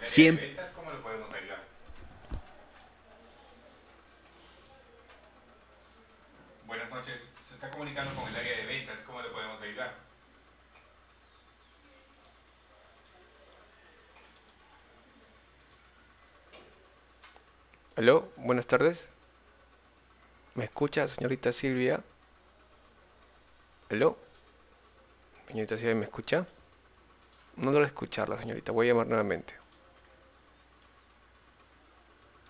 área de Siempre. ventas, ¿cómo lo podemos ayudar? Buenas noches, se está comunicando con el área de ventas, ¿cómo lo podemos ayudar? Aló, buenas tardes. ¿Me escucha, señorita Silvia? Aló, señorita Silvia, ¿me escucha? No logro escucharla, señorita. Voy a llamar nuevamente.